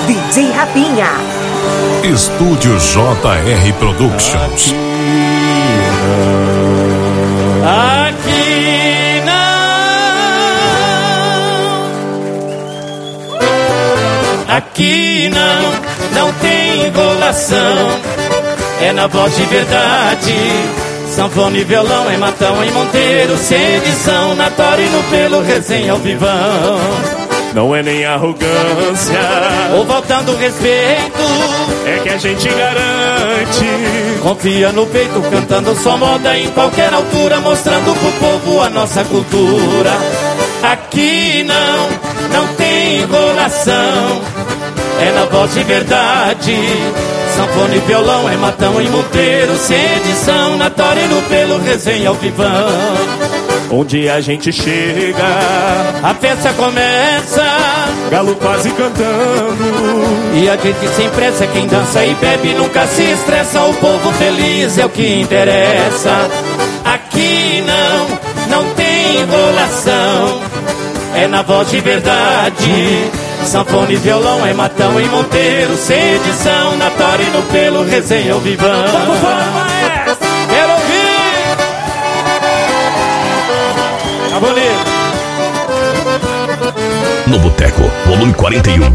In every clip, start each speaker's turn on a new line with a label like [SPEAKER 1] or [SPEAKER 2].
[SPEAKER 1] DJ Rapinha.
[SPEAKER 2] Estúdio JR Productions.
[SPEAKER 3] Aqui não. Aqui não tem enrolação. É na voz de verdade. Sanfona e violão, é Matão, em Monteiro, sem edição, na Torino, pelo resenha ao vivão.
[SPEAKER 4] Não é nem arrogância
[SPEAKER 3] ou faltando respeito,
[SPEAKER 4] é que a gente garante.
[SPEAKER 3] Confia no peito, cantando só moda em qualquer altura, mostrando pro povo a nossa cultura. Aqui não tem enrolação, é na voz de verdade. Sanfona e violão, é Matão, em Monteiro, sem edição, na Torino, pelo resenha ao vivão.
[SPEAKER 4] Onde a gente chega,
[SPEAKER 3] a festa começa,
[SPEAKER 4] galo quase cantando.
[SPEAKER 3] E a gente sem pressa, quem dança e bebe nunca se estressa. O povo feliz é o que interessa. Aqui não tem enrolação, é na voz de verdade. Sanfona e violão, é Matão, em Monteiro, sem edição, na Torino, pelo resenha ao vivão.
[SPEAKER 4] Vamos lá, maestro!
[SPEAKER 3] Quero ouvir! Tá bonito!
[SPEAKER 2] No Boteco, volume 41.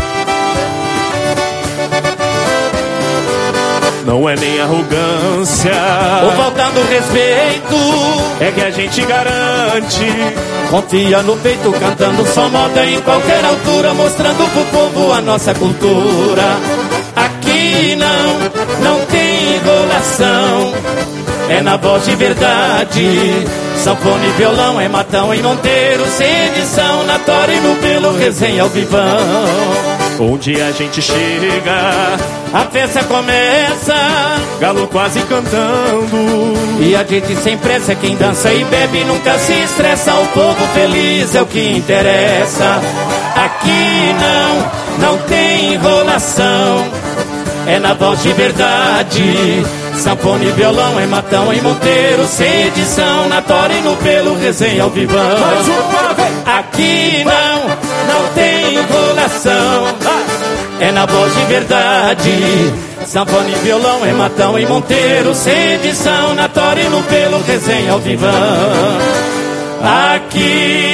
[SPEAKER 4] Não é nem arrogância
[SPEAKER 3] ou faltando respeito,
[SPEAKER 4] é que a gente garante.
[SPEAKER 3] Confia no peito, cantando só moda em qualquer altura, mostrando pro povo a nossa cultura. Aqui não tem enrolação, é na voz de verdade. Sanfona e violão, é Matão, em Monteiro, sem edição, na Torino, pelo resenha ao vivão.
[SPEAKER 4] Onde a gente chega,
[SPEAKER 3] a festa começa,
[SPEAKER 4] galo quase cantando.
[SPEAKER 3] E a gente sem pressa, quem dança e bebe nunca se estressa. O povo feliz é o que interessa. Aqui não tem enrolação, é na voz de verdade. Sanfona e violão, é Matão, em Monteiro, sem edição, na Torino, pelo resenha ao vivão.
[SPEAKER 4] Mais uma vez.
[SPEAKER 3] Aqui não tem enrolação, é na voz de verdade. Sanfona e violão, é Matão, em Monteiro, sem edição, na Torino, pelo resenha ao vivão. Aqui